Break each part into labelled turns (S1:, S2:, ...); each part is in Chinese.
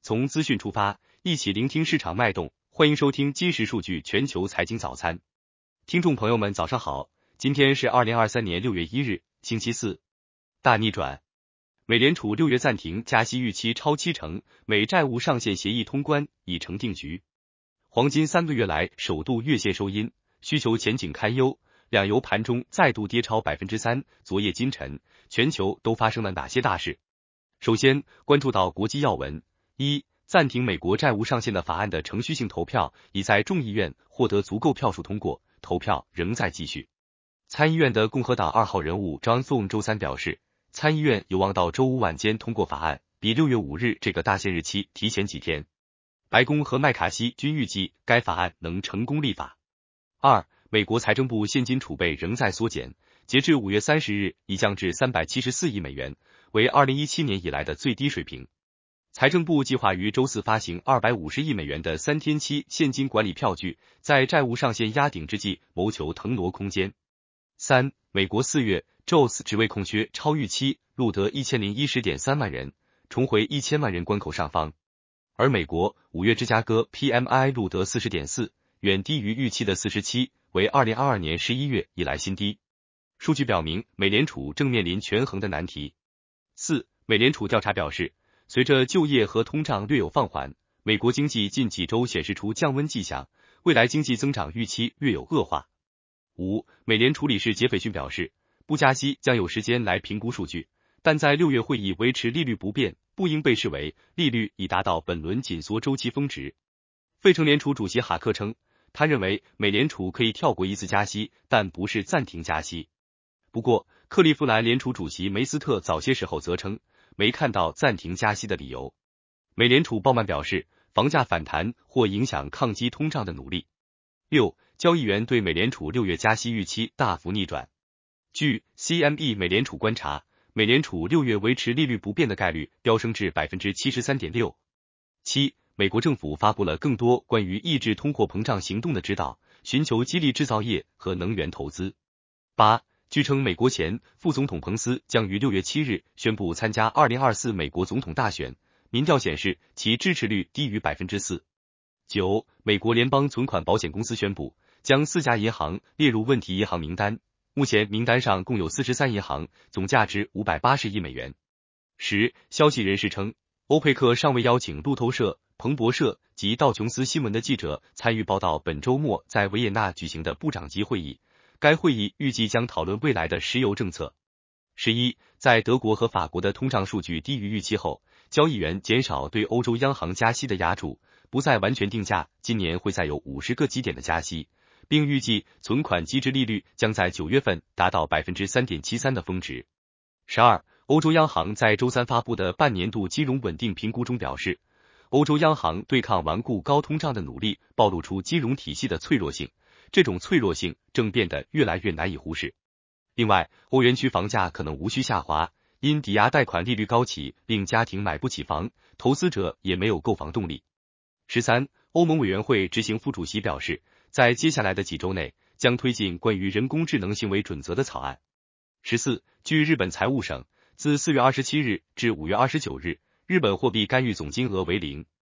S1: 从资讯出发，一起聆听市场脉动。欢迎收听今时数据全球财经早餐。听众朋友们早上好，今天是2023年6月1日，星期四。大逆转，美联储6月暂停加息预期超70%，美债务上限协议通关已成定局。黄金3个月来首度月线收阴，需求前景堪忧，两油盘中再度跌超 3%。昨夜今晨，全球都发生了哪些大事？首先关注到国际要闻。一、暂停美国债务上限的法案的程序性投票已在众议院获得足够票数通过，投票仍在继续。参议院的共和党2号人物 John Thune 周三表示，参议院有望到周五晚间通过法案，比6月5日这个大限日期提前几天。白宫和麦卡锡均预计该法案能成功立法。二、美国财政部现金储备仍在缩减，截至5月30日已降至374亿美元，为2017年以来的最低水平。财政部计划于周四发行250亿美元的3天期现金管理票据，在债务上限压顶之际谋求腾挪空间。三、美国4月 JOLTS 职位空缺超预期，录得1010.3万人，重回1000万人关口上方。而美国5月芝加哥 PMI 录得 40.4， 远低于预期的47，为2022年11月以来新低。数据表明，美联储正面临权衡的难题。四、美联储调查表示，随着就业和通胀略有放缓，美国经济近几周显示出降温迹象，未来经济增长预期略有恶化。五、美联储理事杰斐逊表示，不加息将有时间来评估数据，但在6月会议维持利率不变，不应被视为利率已达到本轮紧缩周期峰值。费城联储主席哈克称，他认为美联储可以跳过一次加息，但不是暂停加息。不过，克利夫兰联储主席梅斯特早些时候则称，没看到暂停加息的理由。美联储鲍曼表示，房价反弹或影响抗击通胀的努力。六、交易员对美联储6月加息预期大幅逆转。据 CME 美联储观察，美联储6月维持利率不变的概率飙升至 73.6%。七、美国政府发布了更多关于抑制通货膨胀行动的指导，寻求激励制造业和能源投资。八、据称，美国前副总统彭斯将于6月7日宣布参加2024美国总统大选，民调显示其支持率低于 4%。九、美国联邦存款保险公司宣布将4家银行列入问题银行名单，目前名单上共有43银行，总价值580亿美元。十、消息人士称，欧佩克尚未邀请路透社、彭博社及道琼斯新闻的记者参与报道本周末在维也纳举行的部长级会议。该会议预计将讨论未来的石油政策。11. 在德国和法国的通胀数据低于预期后，交易员减少对欧洲央行加息的押注，不再完全定价今年会再有50个基点的加息，并预计存款机制利率将在9月份达到 3.73% 的峰值。12. 欧洲央行在周三发布的半年度金融稳定评估中表示，欧洲央行对抗顽固高通胀的努力暴露出金融体系的脆弱性，这种脆弱性正变得越来越难以忽视。另外，欧元区房价可能无需下滑，因抵押贷款利率高企，令家庭买不起房，投资者也没有购房动力。13. 欧盟委员会执行副主席表示，在接下来的几周内将推进关于人工智能行为准则的草案。14. 据日本财务省，自4月27日至5月29日，日本货币干预总金额为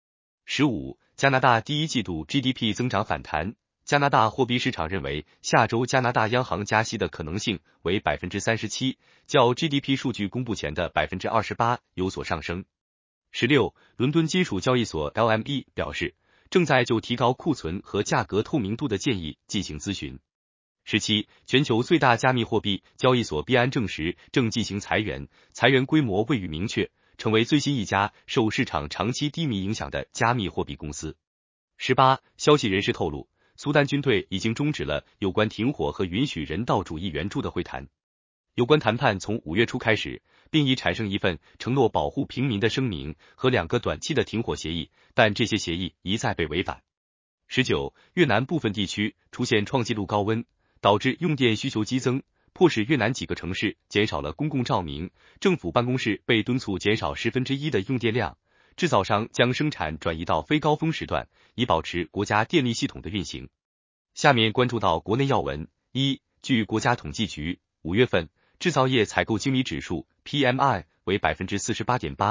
S1: 0。15. 加拿大第一季度 GDP 增长反弹。加拿大货币市场认为，下周加拿大央行加息的可能性为 37%， 较 GDP 数据公布前的 28% 有所上升。16. 伦敦金属交易所 LME 表示，正在就提高库存和价格透明度的建议进行咨询。17. 全球最大加密货币交易所币安证实正进行裁员，裁员规模未予明确，成为最新一家受市场长期低迷影响的加密货币公司。18. 消息人士透露，苏丹军队已经终止了有关停火和允许人道主义援助的会谈。有关谈判从5月初开始，并已产生一份承诺保护平民的声明和2个短期的停火协议，但这些协议一再被违反。19. 越南部分地区出现创纪录高温，导致用电需求激增，迫使越南几个城市减少了公共照明，政府办公室被敦促减少1/10的用电量。制造商将生产转移到非高峰时段，以保持国家电力系统的运行。下面关注到国内要闻。一、据国家统计局5月份制造业采购经理指数 PMI 为 48.8，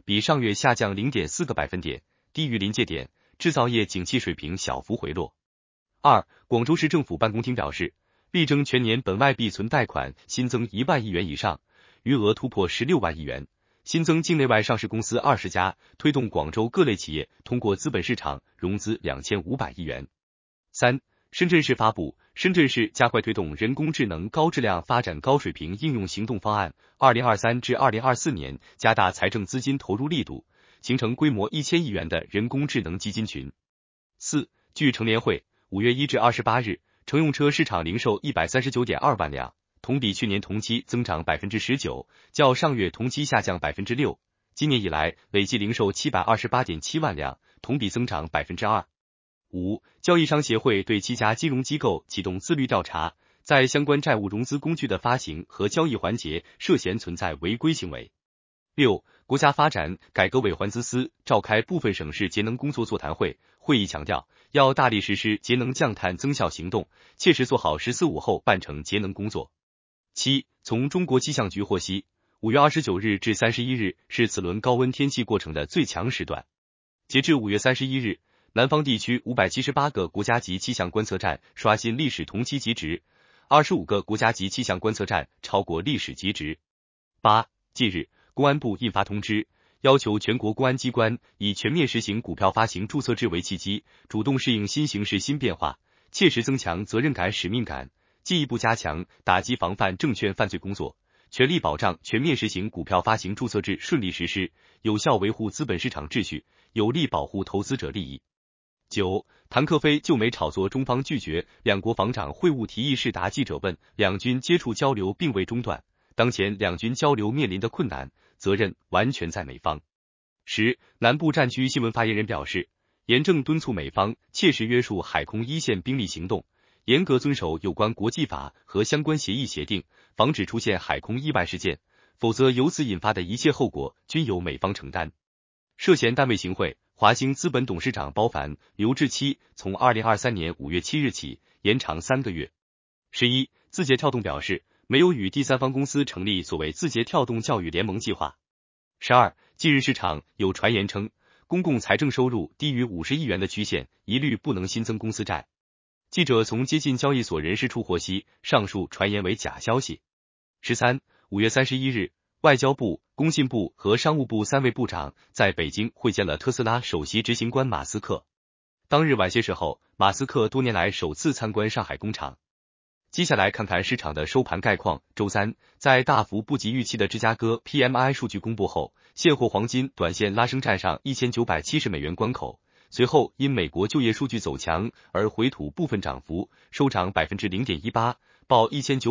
S1: 比上月下降 0.4 个百分点，低于临界点，制造业景气水平小幅回落。二，广州市政府办公厅表示，力争全年本外币存贷款新增1万亿元以上，余额突破16万亿元，新增境内外上市公司20家，推动广州各类企业通过资本市场融资2500亿元。三，深圳市发布深圳市加快推动人工智能高质量发展高水平应用行动方案，2023至2024年加大财政资金投入力度，形成规模1000亿元的人工智能基金群。四，据乘联会5月1至28日，乘用车市场零售139.2万辆，同比去年同期增长 19%， 较上月同期下降 6%， 今年以来累计零售728.7万辆，同比增长 2%。五，交易商协会对7家金融机构启动自律调查，在相关债务融资工具的发行和交易环节涉嫌存在违规行为。六，国家发展改革委环资司召开部分省市节能工作座谈会，会议强调，要大力实施节能降碳增效行动，切实做好“十四五”后办成节能工作。七，从中国气象局获悉，5月29日至31日是此轮高温天气过程的最强时段。截至5月31日，南方地区578个国家级气象观测站刷新历史同期极值，25个国家级气象观测站超过历史极值。八，近日，公安部印发通知，要求全国公安机关以全面实行股票发行注册制为契机，主动适应新形势新变化，切实增强责任感使命感，进一步加强打击防范证券犯罪工作，全力保障全面实行股票发行注册制顺利实施，有效维护资本市场秩序，有力保护投资者利益。九，谭克飞就美炒作中方拒绝两国防长会晤提议试答记者问，两军接触交流并未中断，当前两军交流面临的困难，责任完全在美方。十，南部战区新闻发言人表示，严正敦促美方切实约束海空一线兵力行动，严格遵守有关国际法和相关协议协定，防止出现海空意外事件，否则由此引发的一切后果均由美方承担。涉嫌单位行贿，华兴资本董事长包凡留置期从2023年5月7日起延长3个月。11，字节跳动表示，没有与第三方公司成立所谓字节跳动教育联盟计划。12，近日市场有传言称，公共财政收入低于50亿元的曲线一律不能新增公司债。记者从接近交易所人士处获悉，上述传言为假消息。13， 5月31日，外交部、工信部和商务部3位部长在北京会见了特斯拉首席执行官马斯克。当日晚些时候，马斯克多年来首次参观上海工厂。接下来看看市场的收盘概况。周三，在大幅不及预期的芝加哥 PMI 数据公布后，现货黄金短线拉升站上1970美元关口，随后因美国就业数据走强而回吐部分涨幅，收涨 0.18%， 报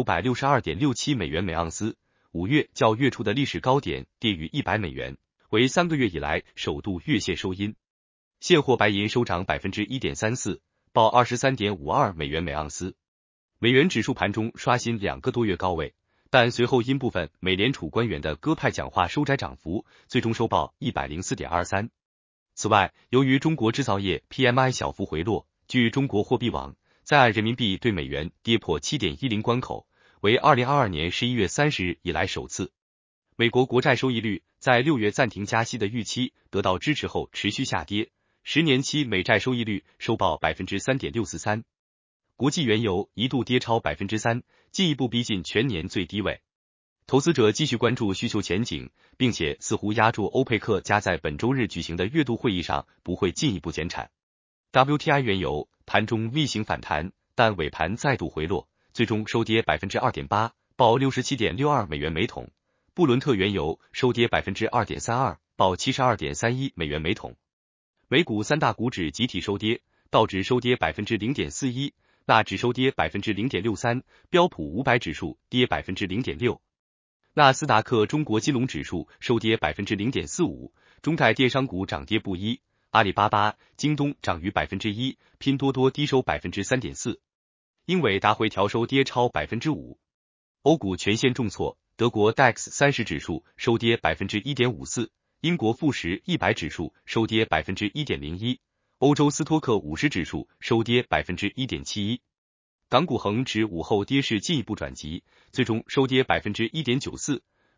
S1: 1962.67 美元每盎司。5月较月初的历史高点跌逾100美元，为3个月以来首度月线收阴。现货白银收涨 1.34%， 报 23.52 美元每盎司。美元指数盘中刷新2个多月高位，但随后因部分美联储官员的鸽派讲话收窄涨幅，最终收报 104.23。此外，由于中国制造业 PMI 小幅回落，据中国货币网，在岸人民币对美元跌破 7.10 关口，为2022年11月30日以来首次。美国国债收益率在6月暂停加息的预期得到支持后持续下跌，10年期美债收益率收报 3.643%。国际原油一度跌超 3%， 进一步逼近全年最低位。投资者继续关注需求前景，并且似乎押注欧佩克加在本周日举行的月度会议上不会进一步减产。WTI 原油盘中逆行反弹，但尾盘再度回落，最终收跌 2.8%， 报 67.62 美元每桶。布伦特原油收跌 2.32%， 报 72.31 美元每桶。美股三大股指集体收跌，道指收跌 0.41%， 纳指收跌 0.63%， 标普500指数跌 0.6%。纳斯达克中国金融指数收跌 0.45%， 中概电商股涨跌不一，阿里巴巴、京东涨逾 1%， 拼多多低收 3.4%。英伟达回调收跌超 5%。欧股全线重挫，德国 DAX 30指数收跌 1.54%， 英国富时100指数收跌 1.01%， 欧洲斯托克50指数收跌 1.71%。港股恒指午后跌势进一步转急，最终收跌 1.94%，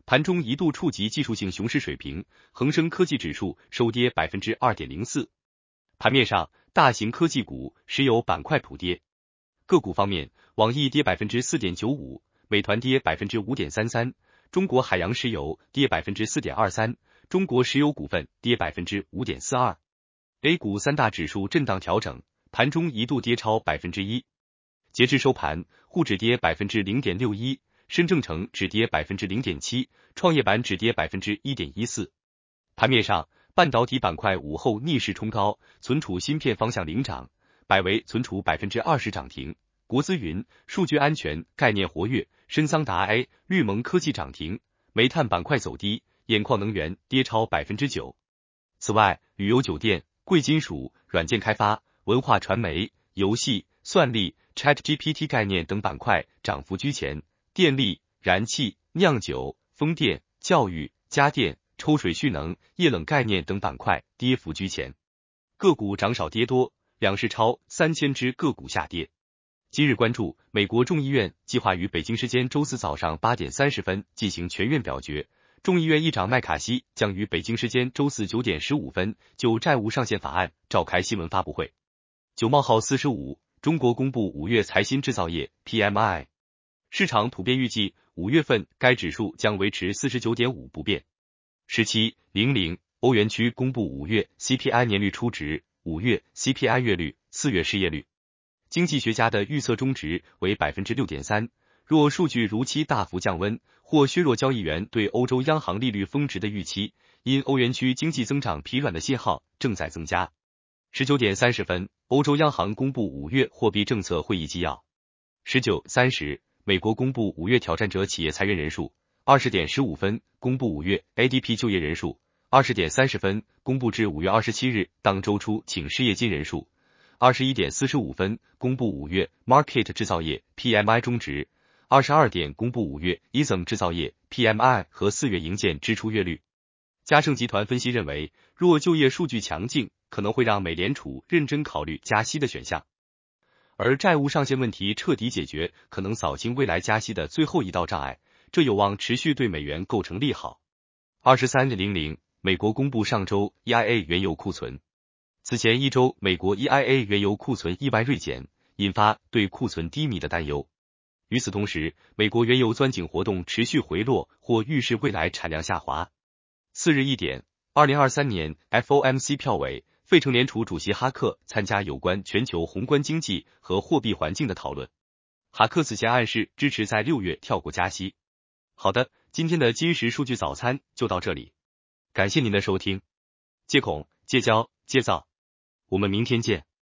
S1: 盘中一度触及技术性熊市水平，恒生科技指数收跌 2.04%。盘面上，大型科技股、石油板块普跌。个股方面，网易跌 4.95%， 美团跌 5.33%， 中国海洋石油跌 4.23%， 中国石油股份跌 5.42%。A 股三大指数震荡调整，盘中一度跌超 1%。截至收盘，沪指跌 0.61%， 深证成指跌 0.7%， 创业板指跌 1.14%。盘面上，半导体板块午后逆势冲高，存储芯片方向领涨，百维存储 20% 涨停，国资云、数据安全概念活跃，深桑达 A、绿盟科技涨停，煤炭板块走低，兖矿能源跌超 9%。此外，旅游酒店、贵金属、软件开发、文化传媒、游戏、算力、ChatGPT 概念等板块涨幅居前，电力、燃气、酿酒、风电、教育、家电、抽水蓄能、液冷概念等板块跌幅居前。个股涨少跌多，两市超3000只个股下跌。今日关注，美国众议院计划于北京时间周四早上8点30分进行全院表决，众议院议长麦卡锡将于北京时间周四9点15分就债务上限法案召开新闻发布会。9冒号45，中国公布5月财新制造业 PMI， 市场普遍预计5月份该指数将维持 49.5 不变。17:00，欧元区公布5月 CPI 年率初值、5月 CPI 月率、4月失业率。经济学家的预测中值为 6.3%， 若数据如期大幅降温，或削弱交易员对欧洲央行利率峰值的预期，因欧元区经济增长疲软的信号正在增加。19点30分，欧洲央行公布5月货币政策会议纪要。19:30，美国公布5月挑战者企业裁员人数。20点15分，公布5月 ADP 就业人数。20点30分，公布至5月27日当周初请失业金人数。21点45分，公布5月 Market 制造业 PMI 中值。22点公布5月 ISM 制造业 PMI 和4月营建支出月率。嘉盛集团分析认为，若就业数据强劲，可能会让美联储认真考虑加息的选项。而债务上限问题彻底解决，可能扫清未来加息的最后一道障碍，这有望持续对美元构成利好。23:00，美国公布上周 EIA 原油库存。此前一周，美国 EIA 原油库存意外锐减，引发对库存低迷的担忧。与此同时，美国原油钻井活动持续回落，或预示未来产量下滑。次日1点，2023年 FOMC 票委，费城联储主席哈克参加有关全球宏观经济和货币环境的讨论。哈克此前暗示支持在6月跳过加息。好的，今天的今时数据早餐就到这里，感谢您的收听。戒恐、戒骄、戒躁，我们明天见。